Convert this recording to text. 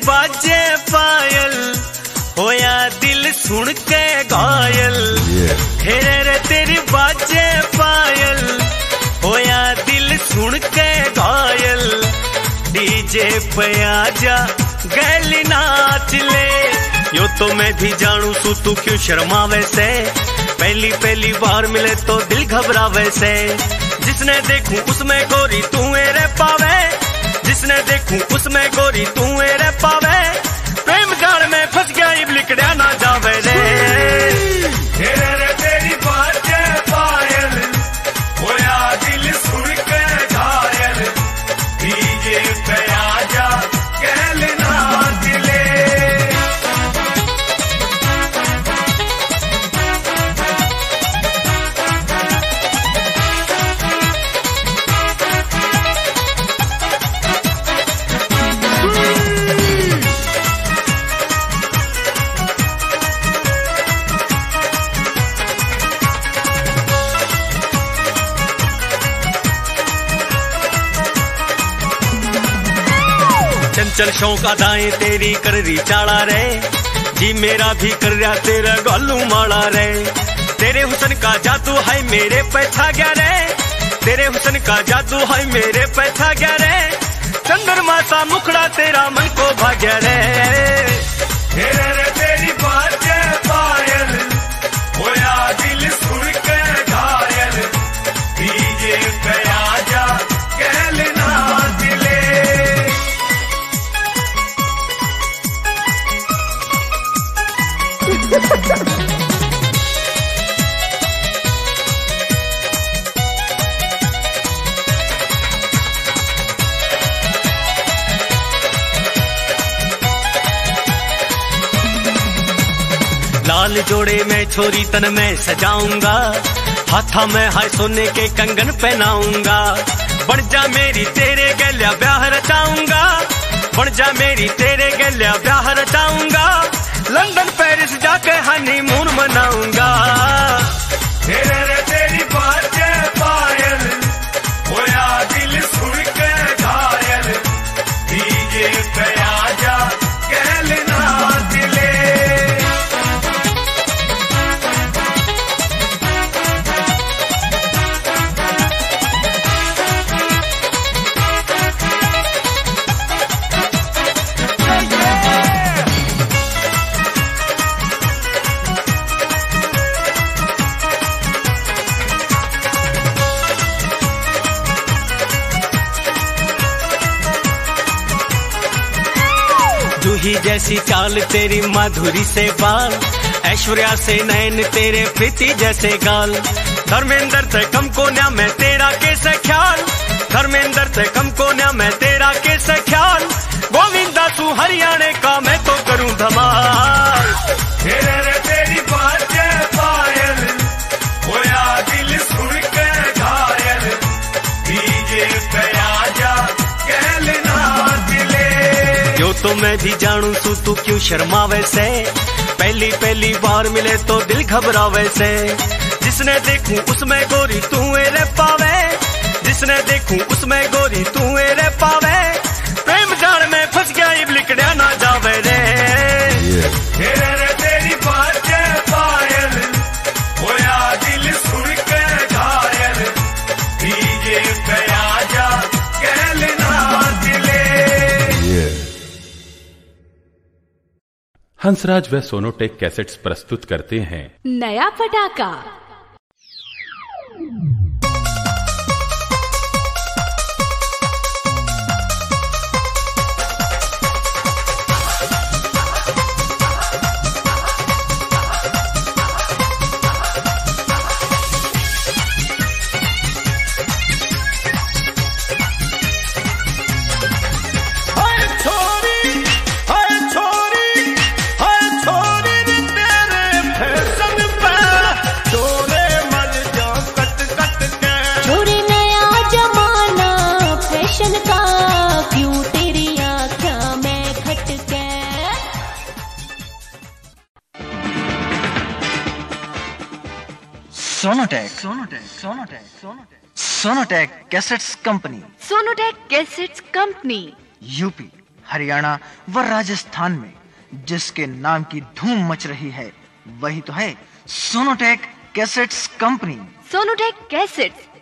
बाजे पायल, होया दिल सुन के घायल। हेरे रे तेरी बाजे पायल, होया दिल सुन के घायल। डीजे पे आजा गैली नाच ले, यो तो मैं भी जानू सू तू क्यों शर्मावे से। पहली पहली बार मिले तो दिल घबरावे से। जिसने देखूं उसमें गोरी तू रे पावे, जिसने देखूं उसमें गोरी तू रे पावे। प्रेम जाल में फंस गया इब लिकड़ा ना जावे रे। हेरे रे तेरी बाजे पायल, होया दिल सुन के घायल। डीजे पे आजा गैल नाच ले। चंचल शौक अदाएं तेरी कर रही चाड़ा रे। जी मेरा भी कर रहा तेरा गोलू माड़ा रे। तेरे हुसन का जादू है मेरे पे छा गया रे। तेरे हुसन का जादू है मेरे पे छा गया रे। चंद्रमा सा मुखड़ा तेरा मन को भाग्या रे। हेरे रे तेरी बाजे पायल, होया दिल सुन के घायल। डीजे पे आजा गैल नाच ले। लाल जोड़े में छोरी तन में सजाऊंगा, हाथा में हाय सोने के कंगन पहनाऊंगा। बन जा मेरी तेरे गल्या ब्याह रचाऊंगा, बन जा मेरी तेरे गल्या ब्याह रचाऊंगा। लंदन पेरिस जाके हनीमून मनाऊंगा। हेरे रे तेरी बाजे पायल, होया दिल सुन के घायल। डीजे पे आजा गैल नाच ले। जूही जैसी चाल तेरी माधुरी से बाल, ऐश्वर्या से नैन तेरे प्रीति जैसे गाल। धर्मेंद्र से कम कोन्या मैं तेरा कैसे ख्याल, धर्मेंद्र से कम कोन्या मैं तेरा कैसे ख्याल। गोविंदा तू हरियाणे का मैं तो करूं धमाल। हेरे रे तेरी बाजे पायल, होया दिल सुन के घायल। डीजे पे आजा गैल नाच ले। यो तो मैं भी जानू तू तू क्यों शर्मावे से। पहली पहली बार मिले तो दिल घबरावे से। जिसने देखूं उसमें गोरी तू रे पावे, जिसने देखूं उसमें गोरी तू रे पावे। प्रेम जाल में फंस गया इब लिकड़ा ना जावे रे। हेरे रे तेरी बाजे पायल, होया दिल सुन के घायल। डीजे पे आजा गैल नाच ले। हंसराज व सोनोटेक कैसेट्स प्रस्तुत करते हैं नया पटाखा। Sonotek cassettes company, Sonotek cassettes company, UP Haryana व राजस्थान में जिसके नाम की धूम मच रही है, वही तो है Sonotek cassettes company. Sonotek cassettes